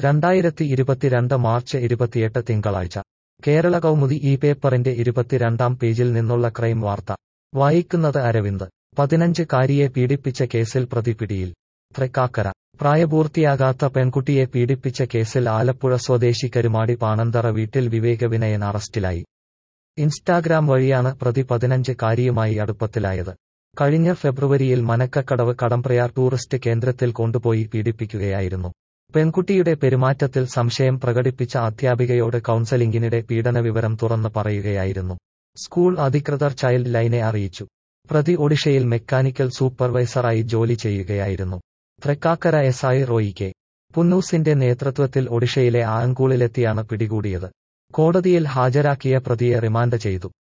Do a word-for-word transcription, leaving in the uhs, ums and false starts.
രണ്ടായിരത്തി ഇരുപത്തിരണ്ട് മാർച്ച് ഇരുപത്തിയെട്ട് തിങ്കളാഴ്ച കേരള കൗമുദി ഈ പേപ്പറിന്റെ ഇരുപത്തിരണ്ടാം പേജിൽ നിന്നുള്ള ക്രൈം വാർത്ത വായിക്കുന്നത് അരവിന്ദ്. പതിനഞ്ചുകാരിയെ പീഡിപ്പിച്ച കേസിൽ പ്രതി പിടിയിൽ. തൃക്കാക്കര. പ്രായപൂർത്തിയാകാത്ത പെൺകുട്ടിയെ പീഡിപ്പിച്ച കേസിൽ ആലപ്പുഴ സ്വദേശി കരുമാടി പാണന്തറ വീട്ടിൽ വിവേക വിനയൻ അറസ്റ്റിലായി. ഇൻസ്റ്റാഗ്രാം വഴിയാണ് പ്രതി പതിനഞ്ചുകാരിയുമായി അടുപ്പത്തിലായത്. കഴിഞ്ഞ ഫെബ്രുവരിയിൽ മനക്കക്കടവ് കടമ്പ്രയാർ ടൂറിസ്റ്റ് കേന്ദ്രത്തിൽ കൊണ്ടുപോയി പീഡിപ്പിക്കുകയായിരുന്നു. പെൺകുട്ടിയുടെ പെരുമാറ്റത്തിൽ സംശയം പ്രകടിപ്പിച്ച അധ്യാപികയോട് കൗൺസലിംഗിനിടെ പീഡനവിവരം തുറന്നു പറയുകയായിരുന്നു. സ്കൂൾ അധികൃതർ ചൈൽഡ് ലൈനെ അറിയിച്ചു. പ്രതി ഒഡീഷയിൽ മെക്കാനിക്കൽ സൂപ്പർവൈസറായി ജോലി ചെയ്യുകയായിരുന്നു. Thrikkakara S I Roy K. പുന്നൂസിന്റെ നേതൃത്വത്തിൽ ഒഡീഷയിലെ ആലങ്കൂളിലെത്തിയാണ് പിടികൂടിയത്. കോടതിയിൽ ഹാജരാക്കിയ പ്രതിയെ റിമാൻഡ് ചെയ്തു.